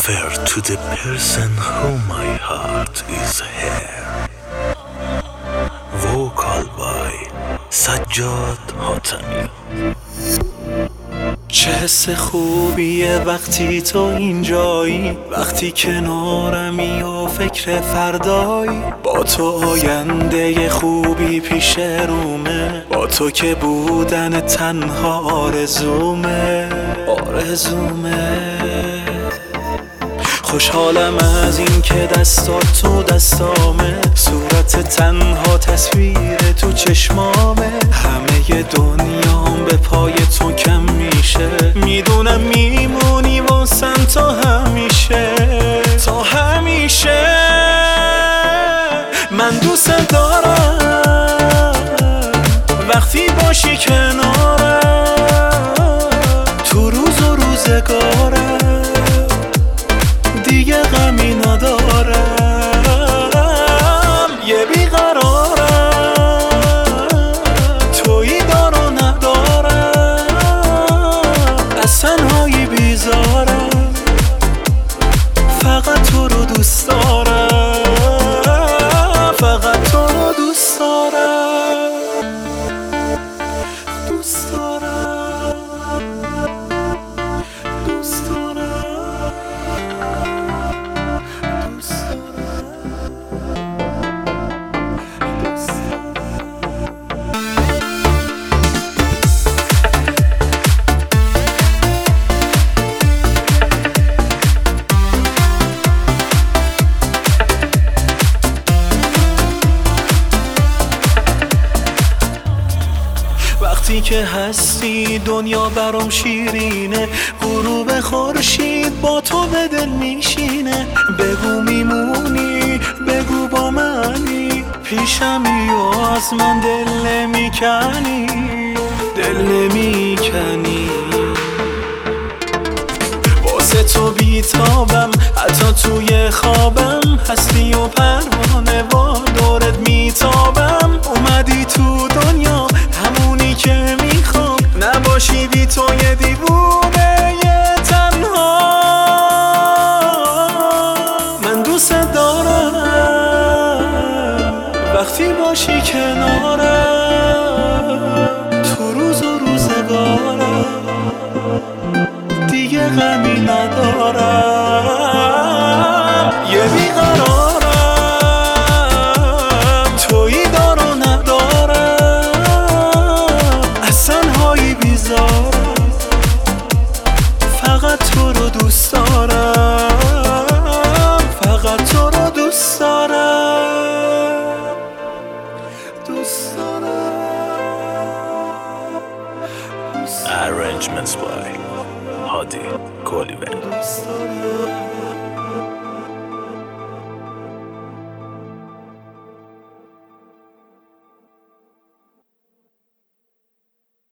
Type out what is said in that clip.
refer to the person who my heart is here. Vocal by سجاد حاتمی. چه حس خوبیه وقتی تو اینجایی، وقتی کنارمی و فکر فردایی. با تو آینده خوبی پیش رومه، با تو که بودن تنها آرزومه. خوشحالم از این که دستات تو دستامه، صورت تنها تصویر تو چشمامه. همه دنیام به پای تو کم میشه، میدونم میمونی واسم تا همیشه. من دوست دارم وقتی باشی کنارم، تو روز و روزگارم دیگه غمی ندارم. یه بیقرارم، تویی دار و ندارم، از تنهایی بیزارم، فقط تو رو دوست دارم، فقط تو رو دوست دارم، دوست دارم، دوست دارم. وقتی که هستی دنیا برام شیرینه، غروب خورشید با تو به دل میشینه. بگو میمونی، بگو با منی، پیشمی و از من دل نمیکنی. واسه تو بیتابم، حتی توی خوابم هستی و پروانه و دورت میتابم. اومدی تو دنیا همونی که میخوام، نباشی بی تو یه دیوونه یه تنها. من دوست دارم وقتی باشی کنارم، تو روز و روزگارم دیگه غمی ندارم. یه بیقرارم، تویی دار و ندارم، از تنهایی بیزارم، فقط تو رو دوست دارم، فقط تو رو دوست دارم، دوست دارم. Arrangements by Hadi Koliven.